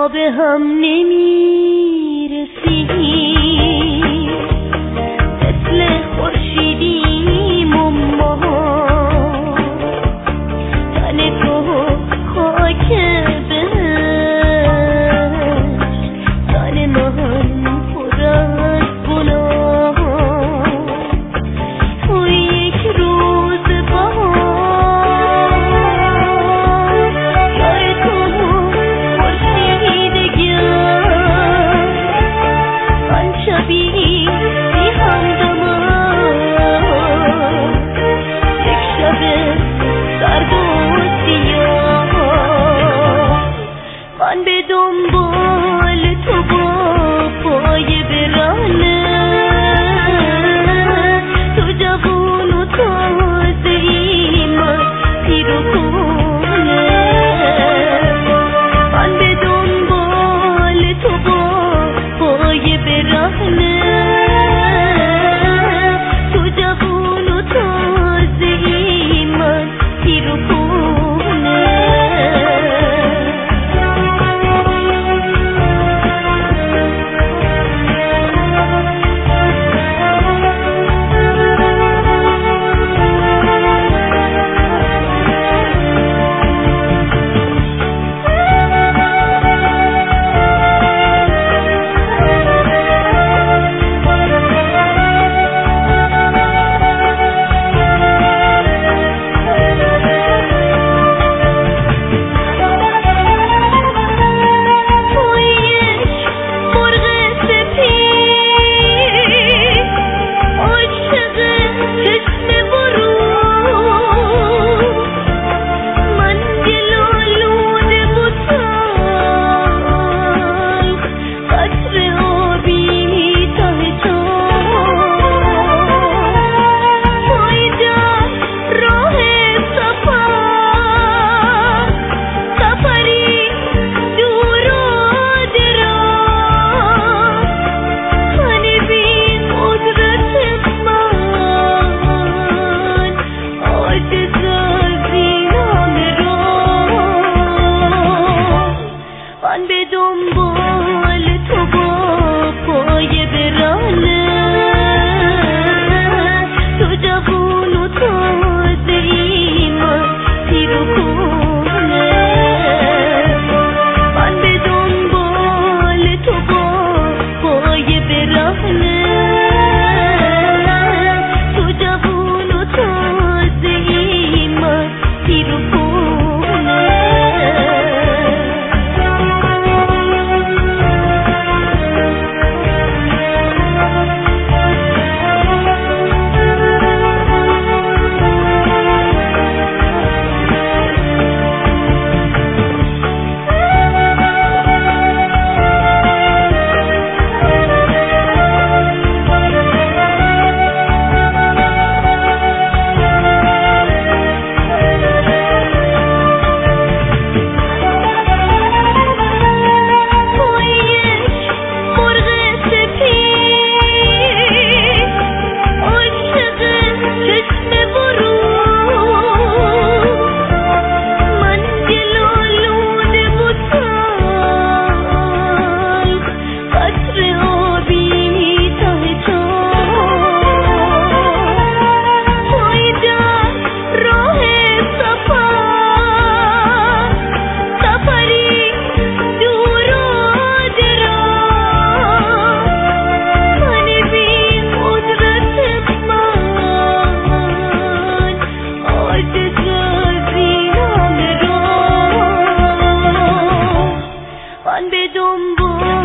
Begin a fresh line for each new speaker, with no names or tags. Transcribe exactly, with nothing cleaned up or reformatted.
ما به هم نمیرسیم، مثل خورشیدیم و ما، تن تو خاک بهشت، تن من پر از گناه. تو یک روز بهار جای تو خورشید گرم، من شبیه بی همدمم، یک شب سرد و سیاه. من به دنبال تو با پای برهنه، تو جوون و تازه ای، من پیر و کهنه. من به دنبال تو با پای برهنه، تو جوون و تازه ای، من پیر و کهنه. من به دنبال